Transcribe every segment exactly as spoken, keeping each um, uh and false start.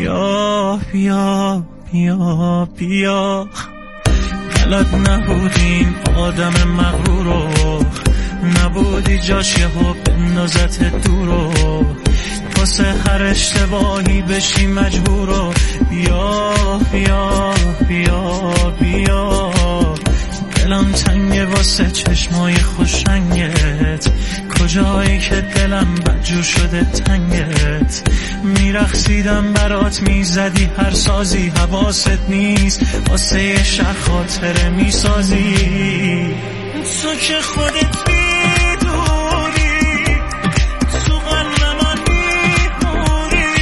بیا بیا بیا بیا. بلد نبودین آدم مغرورو، نبودی جاش یهو بندازت دورو، واسه هر اشتباهی بشی مجبورو. بیا بیا بیا بیا. دلم تنگه واسه چشمای خوشنگت، کجایی که دلم بدجور شده تنگت. میرقصیدم برات میزدی هر سازی، حواست نیست واسه یه شهر خاطره میسازی. تو که خودت میدونی تو قلب من میمونی،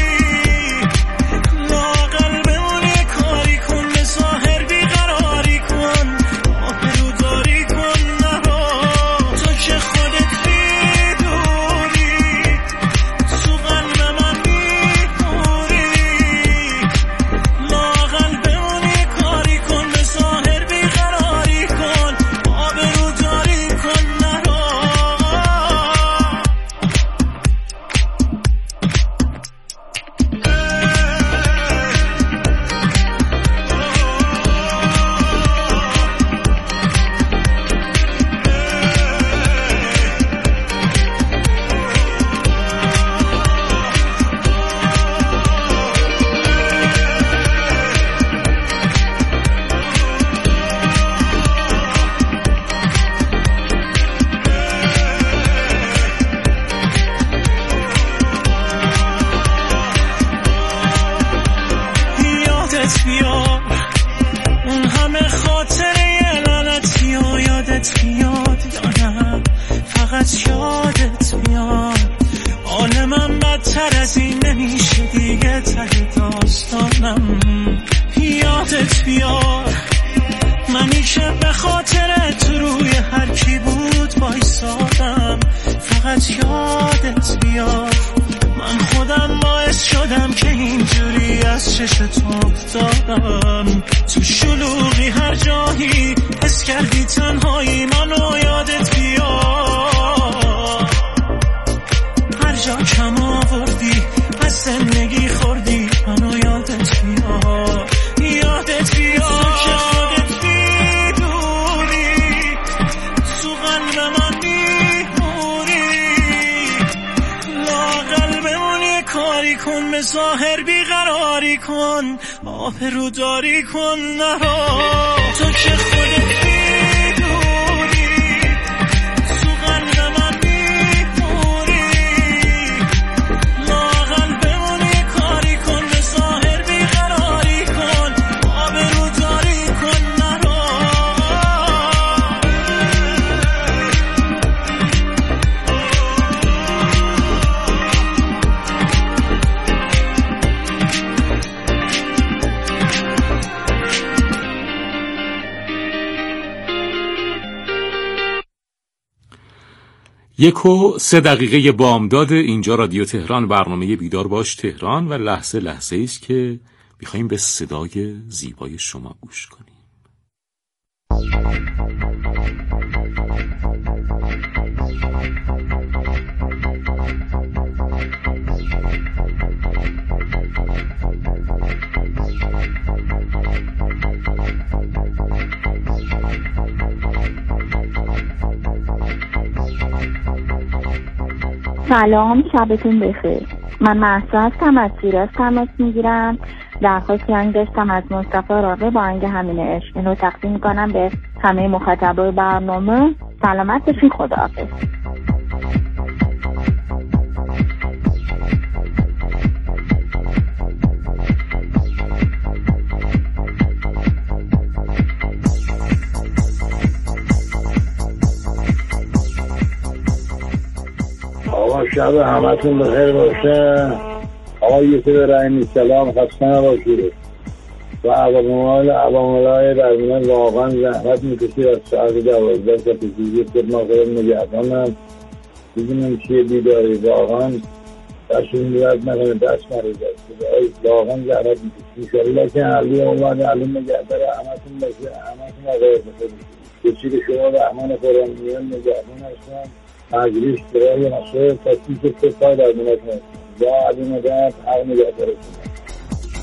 لااقل بمونی کاری کن، به ظاهر بیقراری کن، آبروداری کن نرو. تو که خودت میدونی تو قلب من میمونی، لااقل بمونی کاری کن، به ظاهر بیقراری کن، آبروداری کن نرو. یادت بیاد اون همه خاطره لعنتی و یادت بیاد یا نه فقط یادت بیاد. حال من بدتر از این نمیشه دیگه، ته داستانم. یادت بیاد منی که به خاطر تو روی هر کی بود وایسادم، فقط یادت بیاد من خودم باعث شدم که اینجوری از چش تو افتادم. تو شلوغی هر جایی حس کردی تنهایی، منو یادت بیاد. هر جا کم آوردی از زندگی خوردی، منو یادت بیاد. یادت بیاد که خودت میدونی تو قلب من میمونی، لااقل بمونی کاری کن، به ظاهر بیقراری کن، آبروداری کن نرو. تو که خودت میدونی تو قلب من میمونی، لااقل بمونی کاری کن، به ظاهر بیقراری کن، آبروداری کن نرو. یک و سه دقیقه بامداد، اینجا رادیو تهران، برنامه بیدار باش تهران، و لحظه لحظه ایست که میخواییم به صدای زیبای شما گوش کنیم. سلام، شبتون بخیر. من مهسا هستم، از شیراز تماس میگیرم. درخواستی هنگ داشتم از مصطفی راقه با آهنگ همین عشق. اینو تقدیم میکنم به همه مخاطبای برنامه. سلامت باشین، خداحافظ. آقا شب همتون بخیر باشه. آقا یکی به رحیمی سلام، خسته نباشید. و عوامل عواملهای درمونه واقعا زحمت میکشید از ساعت دوازده تا پیشیزی خود ما خودم نگهدانم ببینم چیه بیداری، واقعا دستون میرد نکنه دست مریض است، واقعا زحمت میکشید. انشاءالله که علی اومد علی نگهدار همتون باشه، همتون آقای بخیر. کسی که شما به امان قرآنیان نگهدان هستن مجلیس برای مسئله تصدیق که پای در منت هستن یا علی مدد هر نگهدارتون.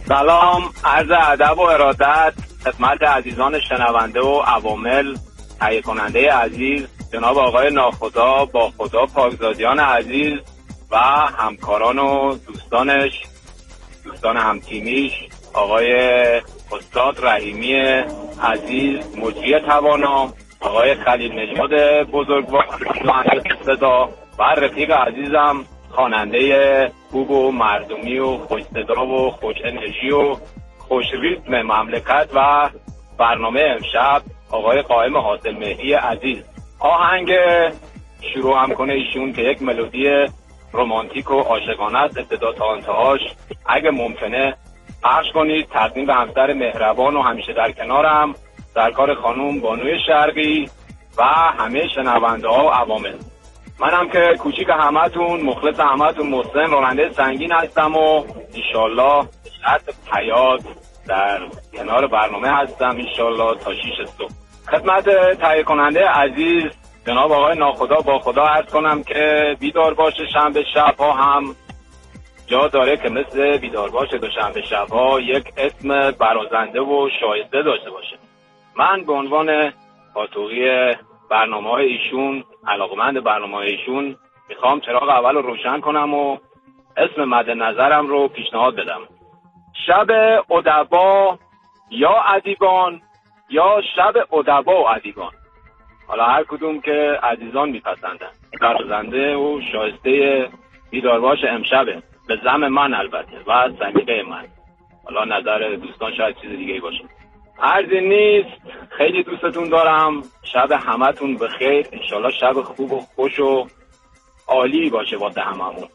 سلام، عرض ادب و ارادت خدمت عزیزان شنونده و عوامل تهیه کننده عزیز جناب آقای ناخدا با خدا پاکزادیان عزیز و همکاران و دوستانش، دوستان همتیمیش، آقای استاد رحیمی عزیز مجری توانا، آقای خلیل نژاد بزرگوار صدا و رفیق عزیزم خواننده خوب و مردمی و خوش صدا و خوش انرژی و خوش ریتم مملکت و برنامه امشب آقای قائم حاصل مهدی عزیز. آهنگ شروع هم کنه ایشون که یک ملودی رمانتیک و عاشقانه است، ابتدا تا انتهاش اگه ممکنه پخش کنید. تقدیم به همسر مهربان و همیشه در کنارم، سرکار خانوم بانوی شرقی و همه شنونده ها و عوامل. منم که کوچیک همتون، مخلص همتون، محسن راننده سنگین هستم و انشالله شرط حیات در کنار برنامه هستم انشالله تا شیش صبح. خدمت تهیه کننده عزیز جناب آقای ناخدا با خدا عرض کنم که بیدار باشه شنبه شب‌ها هم جا داره که مثل بیدار باشه دوشنبه شب‌ها یک اسم برازنده و شایسته داشته باشه. من به عنوان پاتوقی برنامه‌های ایشون، علاقمند برنامه‌های ایشون، میخوام چراغ اول رو روشن کنم و اسم مد نظرم رو پیشنهاد بدم. شب ادبا یا ادیبان یا شب ادبا و ادیبان، حالا هر کدوم که عزیزان میپسندن. برازنده و شایسته بیدارباش امشبه، به زعم من البته و سلیقه من، حالا نظر دوستان شاید چیز دیگه باشه. عرضی نیست، خیلی دوستتون دارم. شب همتون بخیر، انشالله شب خوب و خوش و عالی باشه واسه هممون.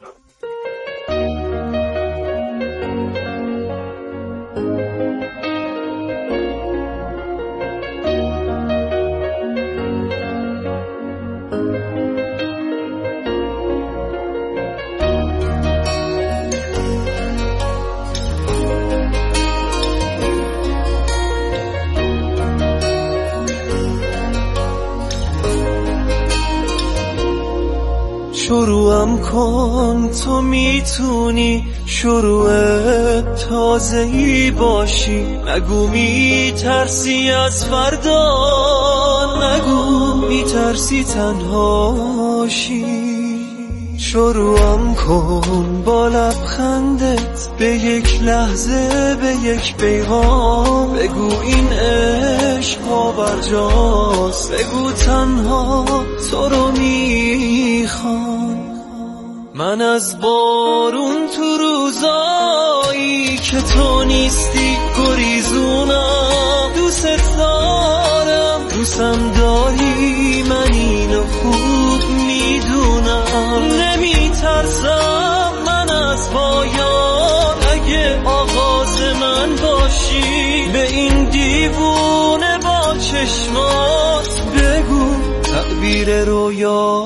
شروعم کن، تو میتونی شروع تازه‌ای باشی. نگو میترسی از فردا، نگو میترسی تنهاشی. شروعم کن با لبخندت، به یک لحظه، به یک پیغام. بگو این عشق ها برجاست، بگو تنها تو رو میخوام. من از بارون تو روزایی که تو نیستی گریزونم. دوست دارم، دوستم داری، من اینو خوب میدونم. نمیترسم من از پایان، اگه آغاز من باشی. به این دیوونه با چشمات بگو تعبیر رویا.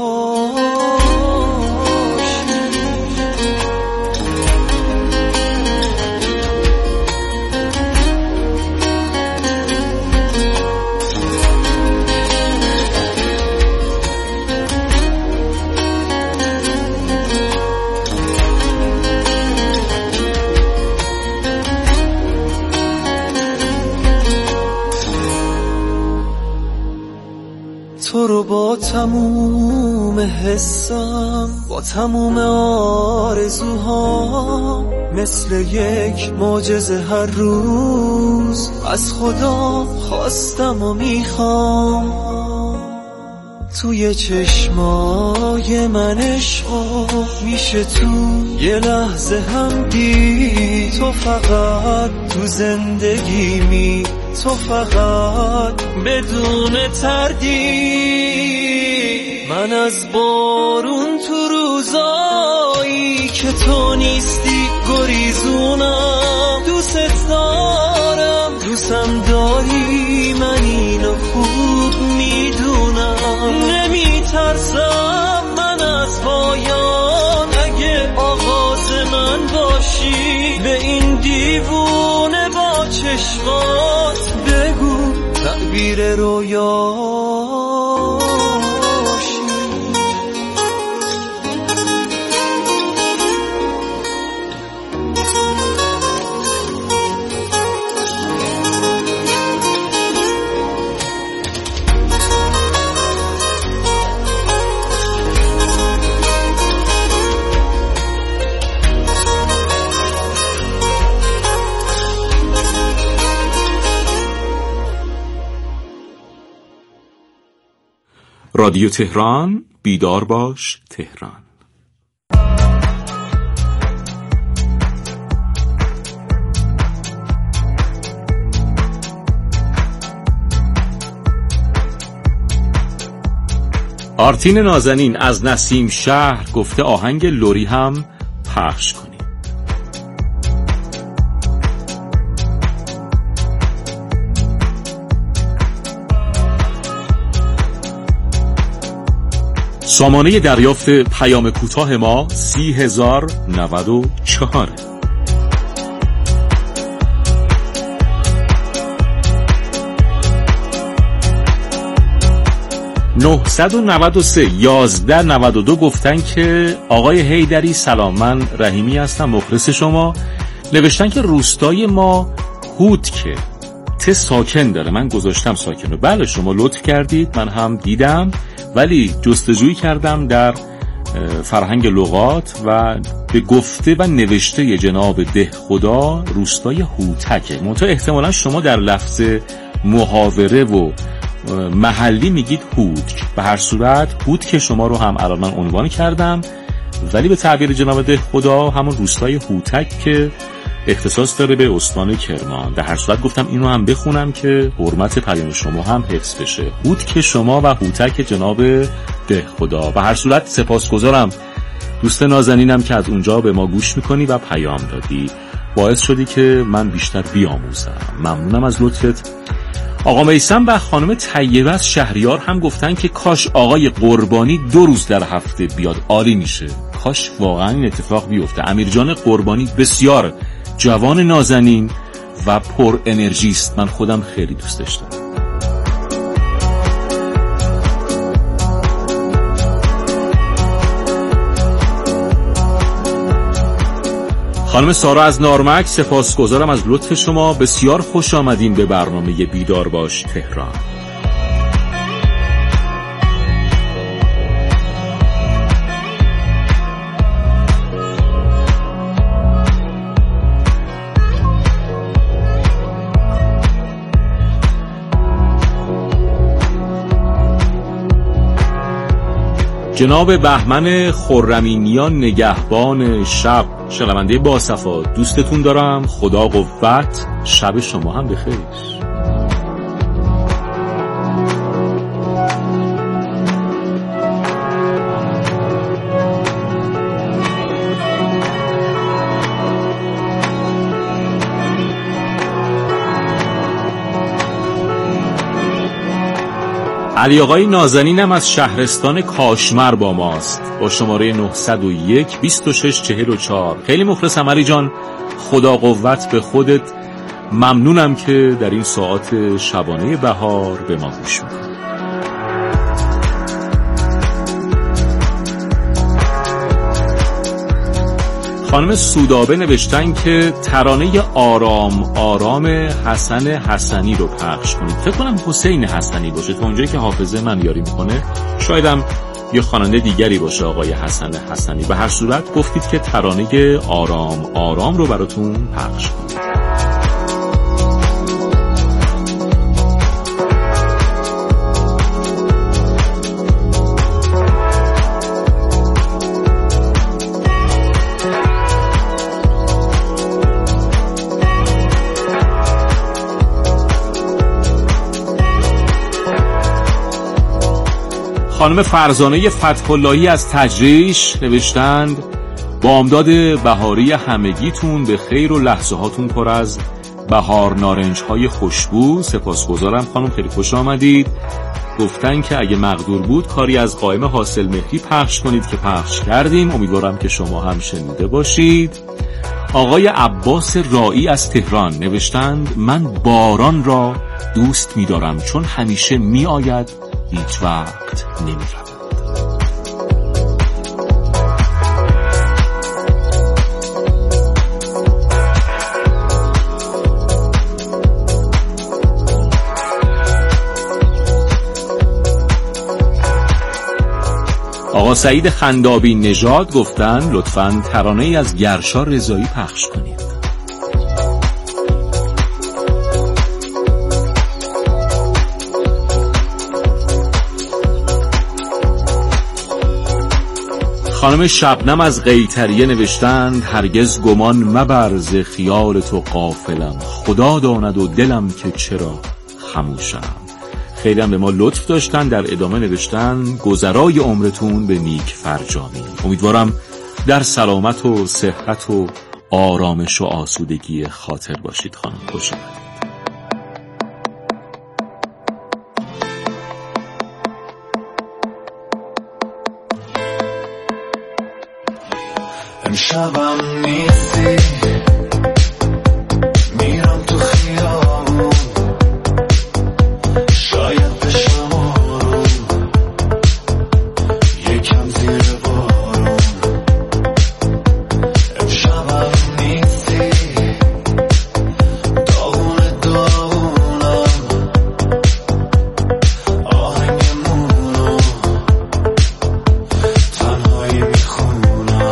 تو رو با تموم حسم، با تموم آرزوها، مثل یک معجزه هر روز از خدا خواستم و میخوام. توی چشمای من عشقا میشه تو یه لحظه هم دید. تو فقط تو زندگیمی، تو فقط بدون تردید. من از بارون تو روزایی که تو نیستی گریزونم. دوست دارم، دوستم داری، من اینو خوب میدونم. نمیترسم من از پایان، اگه آغاز من باشی. به این دیوونه با چشمات بگو تعبیر رویاشی. رادیو تهران، بیدار باش تهران. آرتین نازنین از نسیم شهر گفته آهنگ لری هم پخش کنید. سامانه دریافت پیام کوتاه ما سی هزار نود و چهار. نهصد و نود و سه یازده نود و دو گفتن که آقای حیدری سلام، من رحیمی هستم مخلص شما. نوشتن که روستای ما هودکه ته ساکن داره، من گذاشتم ساکن رو. بله شما لطف کردید، من هم دیدم، ولی جستجویی کردم در فرهنگ لغات و به گفته و نوشته جناب ده خدا روستای هوتکه. منتها احتمالا شما در لفظ محاوره و محلی میگید هودک. به هر صورت هودک شما رو هم الان من عنوان کردم، ولی به تعبیر جناب ده خدا همون روستای هوتک که اختصاص داره به استان کرمان. در هر صورت گفتم اینو هم بخونم که حرمت پیام شما هم حفظ بشه. هودک شما و هوتک جناب ده خدا. به هر صورت سپاسگزارم دوست نازنینم که از اونجا به ما گوش میکنی و پیام دادی، باعث شدی که من بیشتر بیاموزم. ممنونم از لطفت. آقا میثم و خانم طیبه از شهریار هم گفتن که کاش آقای قربانی دو روز در هفته بیاد، عالی میشه. کاش واقعا این اتفاق بیفته. امیرجان قربانی بسیار جوان نازنین و پر انرژی است، من خودم خیلی دوستش دارم. خانم سارا از نارمک سپاسگزارم از لطف شما، بسیار خوش آمدین به برنامه بیدار باش تهران. جناب بهمن خرمینیان نگهبان شب، شنونده باصفا، دوستتون دارم، خدا قوت، شب شما هم بخیر. علی آقای نازنینم از شهرستان کاشمر با ماست با شماره نهصد و یک بیست و شش چهل و چهار. خیلی مخلصم علی جان، خدا قوت به خودت. ممنونم که در این ساعات شبانه بهار به ما گوش می‌کنی. خانم سودابه نوشتن که ترانه آرام آرام حسن حسنی رو پخش کنید. فکر کنم حسین حسنی باشه، تا اونجایی که حافظه من یاری میکنه شایدم یه خواننده دیگری باشه آقای حسن حسنی. به هر صورت گفتید که ترانه آرام آرام رو براتون پخش کنید. خانم فرزانه فتح‌اللهی از تجریش نوشتند بامداد بهاری همگیتون به خیر و لحظه هاتون پر از بهار نارنج های خوشبو. سپاسگزارم خانم، خیلی خوش آمدید. گفتن که اگه مقدور بود کاری از قائم حاصل مهری پخش کنید که پخش کردیم، امیدوارم که شما هم شنیده باشید. آقای عباس رائی از تهران نوشتند من باران را دوست می‌دارم چون همیشه می‌آید، هیچ وقت نمی‌رود. آقا سعید خندابی نژاد گفتن لطفاً ترانه‌ای از گرشا رضایی پخش کنید. خانم شبنم از قیطریه نوشتند هرگز گمان مبرز خیال تو غافلم، خدا داند و دلم که چرا خموشم. خیلی هم به ما لطف داشتن، در ادامه نوشتن گذرای عمرتون به نیک فرجامی. امیدوارم در سلامت و صحت و آرامش و آسودگی خاطر باشید. خانم خوش آمدید. امشبم نیستی میرم تو خیابون، شاید بشم آروم یکم زیر بارون. امشبم نیستی داغون داغونم، آهنگمونو تنهایی میخونم.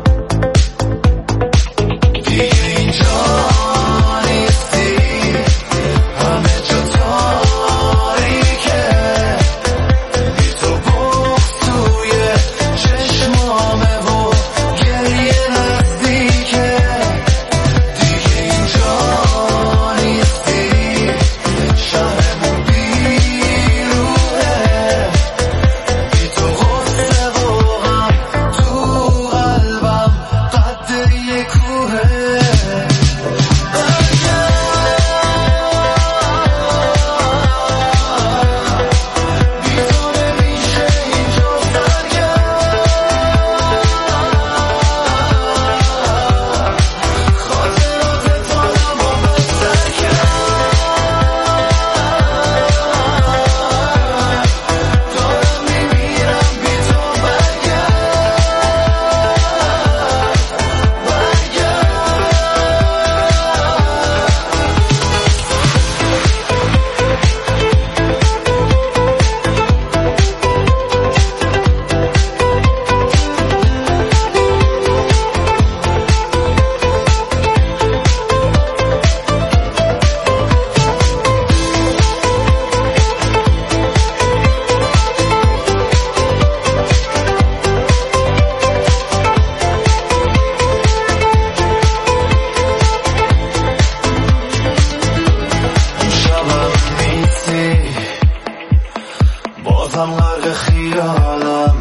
بازم غرق خیالم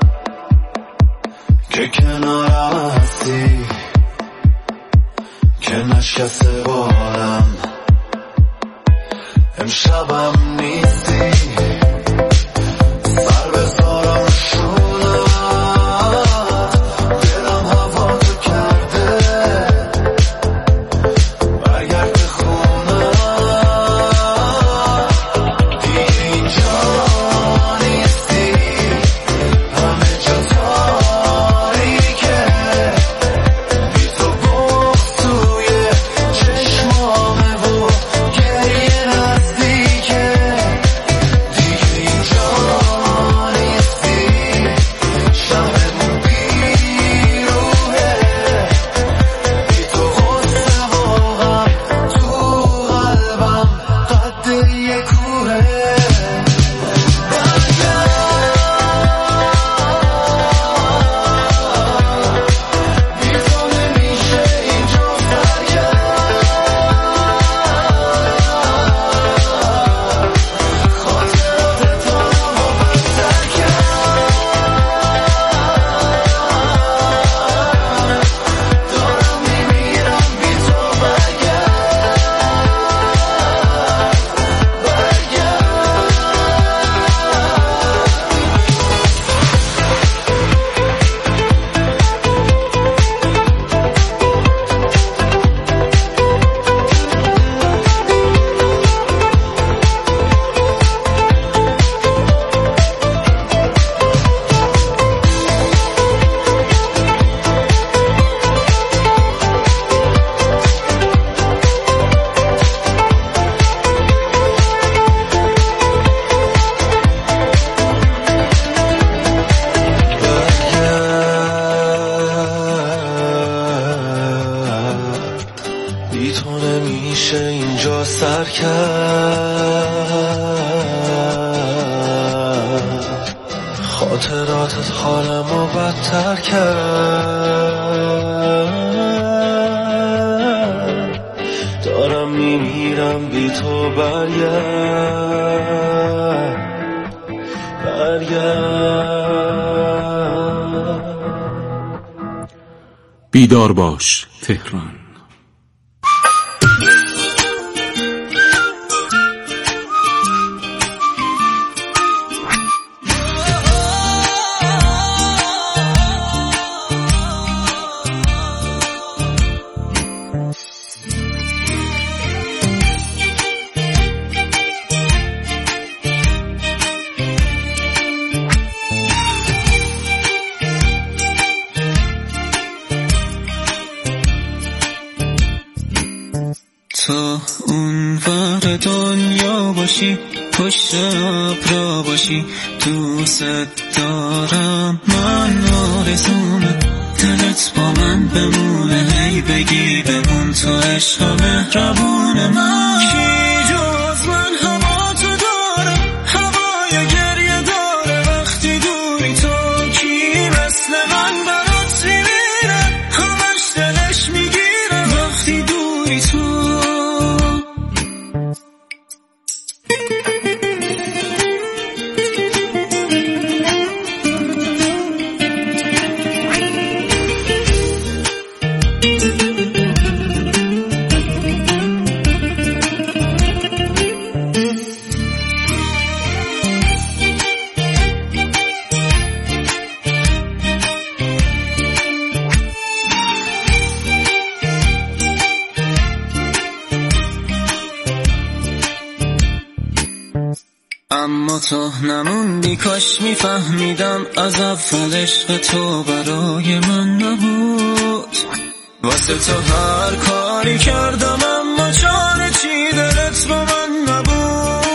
که کنارم هستی، که نشکسته بارم. امشبم نیستی سر بذارم شونت، دلم هوا تو کرده برگرد به خونه. دیگه اینجا نیستی، همه جا تاریکه، بی تو بغض توی چشمامه و گریه نزدیکه. دیگه اینجا نیستی، شهرمون بیروحه، بی تو غصه و غم تو قلبم قد یه کوه. بی تو نمیشه اینجا سرگرد، خاطرات تو رو بدتر کرد. دارم میمیرم بی تو برگرد، بی تو نمیشه اینجا سر کرد. خاطراتت حالمو بدتر کرد، دارم میمیرم بی تو. برگرد برگرد. بیدار باش تهران. تو اون ور دنیا باشی، پشت ابرا باشی، دوست دارم. من آرزومه دلت با من بمونه، هی بگی بمون تو عشق مهربون من. کی جز من هوا تو داره، هوای گریه داره وقتی دوری تو. کی مثل من برات میمیره، همش دلش میگیره وقتی دوری تو. اما تو نموندی، کاش میفهمیدم از اول عشق تو برای من نبود. واسه تو هر کاری کردم اما چاره چی دلت با من نبود.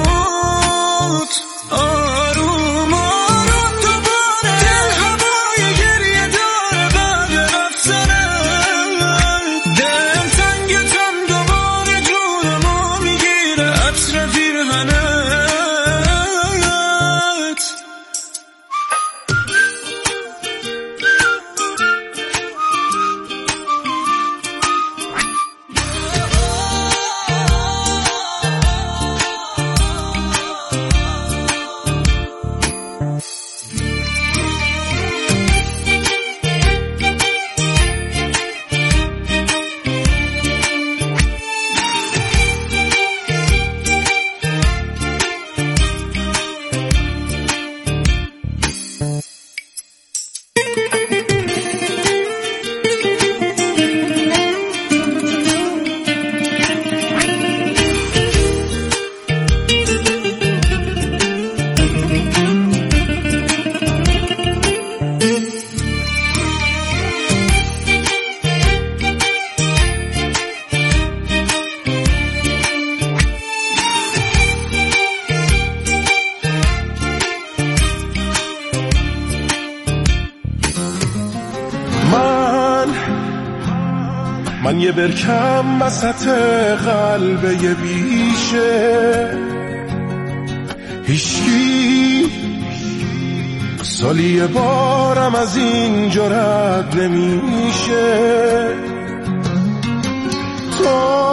آروم آروم دوباره دل هوای گریه داره بعد رفتنت. دل تنگتم دوباره جونمو میگیره عطر پیرهنت. من یه برکم وسط قلب یه بیشه، هیچکی سالی یه بارم از اینجا رد نمیشه. تو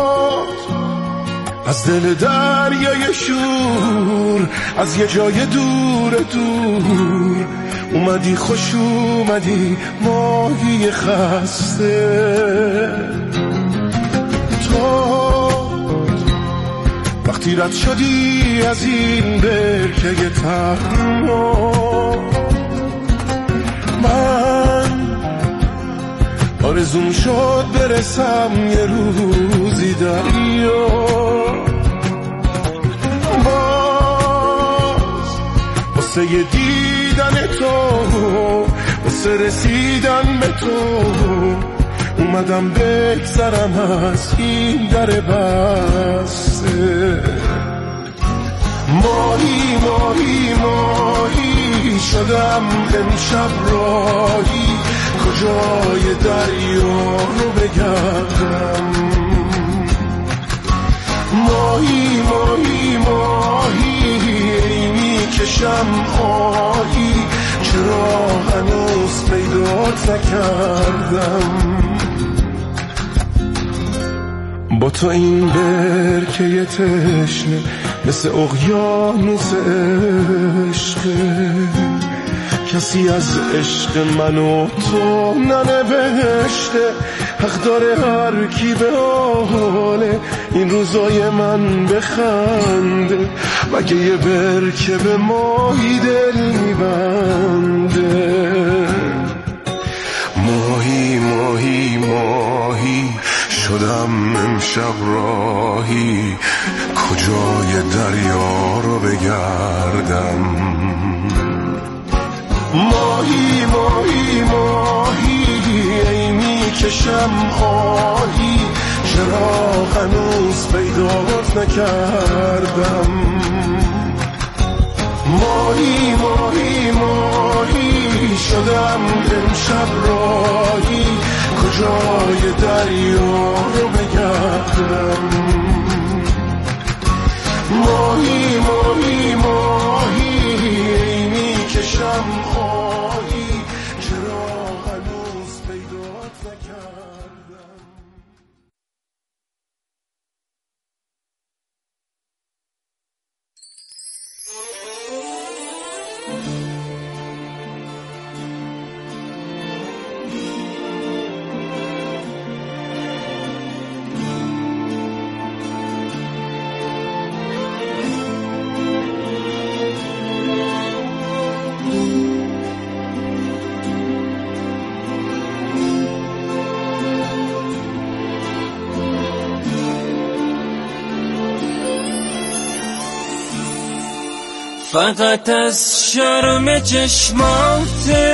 از دل دریای شور، از یه جای دور دور اومدی، خوش اومدی ماهی خسته. تو وقتی رد شدی از این برکه تنها، من آرزوم شد برسم یه روزی دریا. باز واسه یه دیدن تو، واسه رسیدن به تو اومدم بگذرم از این در بسته. ماهی ماهی ماهی شدم امشب راهی، کجای دریا رو بگردم. ماهی ماهی ماهی میکشم میکشم آهی، چرا هنوز پیدات نکردم. با تو این برکه تشنه مثل اقیانوس عشقه، کسی از عشق من و تو ننوشته، حق داره هر کی به حال این روزای من بخنده، مگه یه برکه به ماهی دل میبنده. ماهی ماهی ماهی شدم امشب راهی، کجای دریا رو بگردم. ماهی ماهی ماهی ای میکشم آهی، چرا هنوز پیدات نکردم. ماهی ماهی ماهی شدم امشب راهی، کجای دریا رو بگردم. ماهی ماهی ماهی ای میکشم آهی، چرا هنوز پیدات نکردم. فقط از شرم چشماته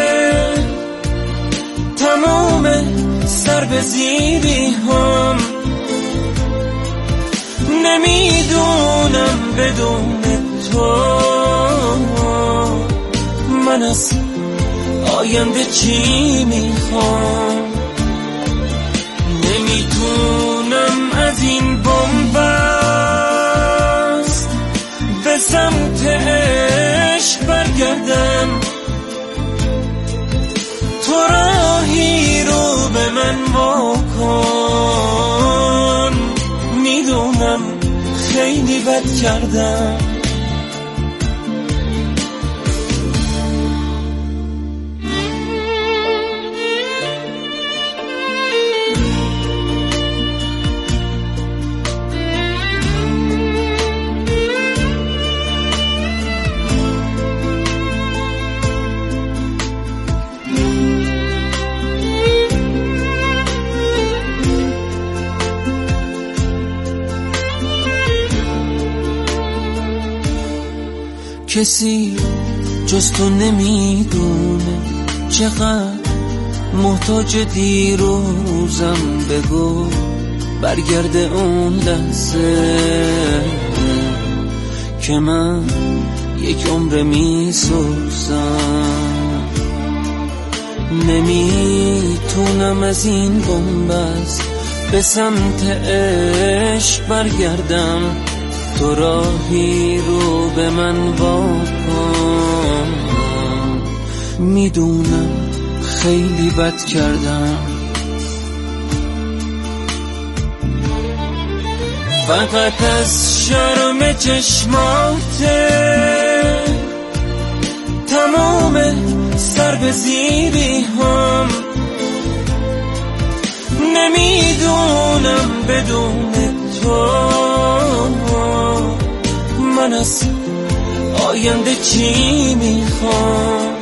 تمام سر به زیری هم، نمیدونم بدون تو من از آینده چی میخوام. نمیتونم از این بنبست به سمت عشق برگردم، تو راهی رو به من واکن، میدونم خیلی بد کردم. کسی جز تو نمیدونه چقدر محتاج دیروزم، بگو برگرده اون لحظه که من یک عمر میسوزم. نمیتونم از این بنبست به سمت عشق برگردم، تو راهی رو به من واکن، میدونم خیلی بد کردم. فقط از شرم چشماته تمام سر به زیری هم، نمیدونم بدون تو من از آینده چی میخوام.